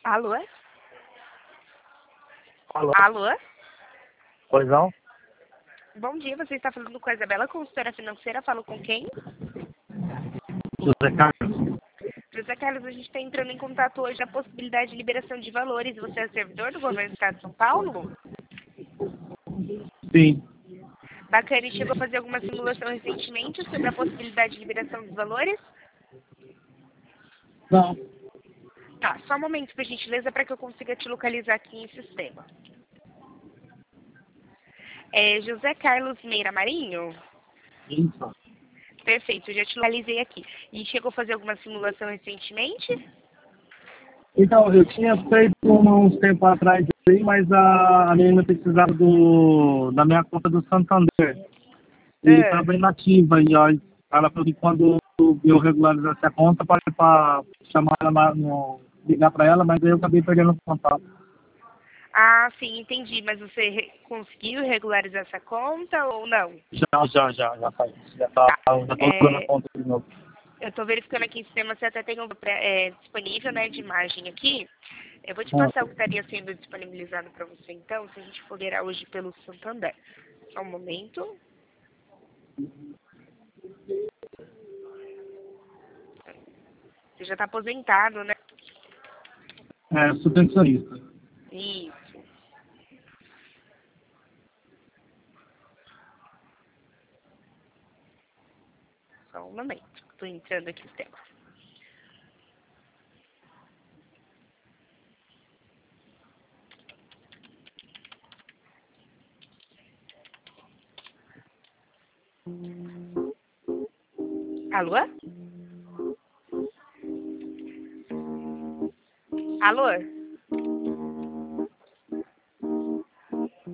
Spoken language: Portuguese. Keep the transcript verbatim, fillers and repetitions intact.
Alô? Alô? Alô? Pois não? Bom dia, você está falando com a Isabela, consultora financeira. Falo com quem? José Carlos? José Carlos, a gente está entrando em contato hoje a possibilidade de liberação de valores. Você é servidor do governo do estado de São Paulo? Sim. Bacana, e chegou a fazer alguma simulação recentemente sobre a possibilidade de liberação dos valores? Não. Tá, só um momento, por gentileza, para que eu consiga te localizar aqui em sistema. É José Carlos Meira Marinho? Isso. Perfeito, eu já te localizei aqui. E chegou a fazer alguma simulação recentemente? Então, eu tinha feito uns tempos atrás aí, mas a, a menina precisava do, da minha conta do Santander. E Ah, estava inativa. E ó, ela falou que quando eu regularizasse a conta, para para chamar ela, na- no, ligar para ela, mas aí eu acabei perdendo o contato. ah, sim, entendi. Mas você re- conseguiu regularizar essa conta ou não? Já, já, já, já faz. Já tá, Tá. já tô usando a É, conta de novo. eu estou verificando aqui em sistema se até tem um pré- é, disponível, né, de imagem aqui. Eu vou te Ah, passar o que estaria sendo disponibilizado para você, então, se a gente for ler hoje pelo Santander. Só um momento. Você já está aposentado, né? é, subvencionista. Isso. Só um momento. Estou entrando aqui no sistema. Alô? Alô?